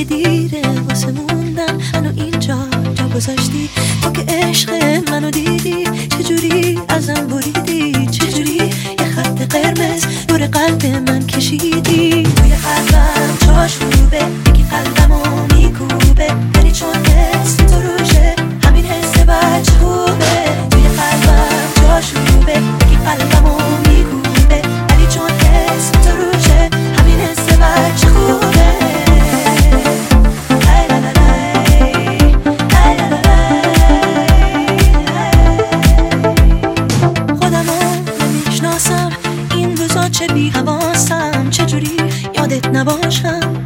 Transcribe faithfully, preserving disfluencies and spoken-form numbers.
دیره واسه موندن منو اینجا جا گذاشتی. تو که عشق منو دیدی چجوری ازم بریدی، چجوری یه خط قرمز دور قلب من کشیدی. توی قلبم جاش خوبه، یکی قلبمو میکوبه، ولی چون اسم تو روشه همین حس بچه خوبه. توی قلبم جاش خوبه، یکی قلبمو میکوبه، ولی چون اسم تو روشه همین حس بچه خوبه. چه بی حواسم، چجوری یادت نباشم.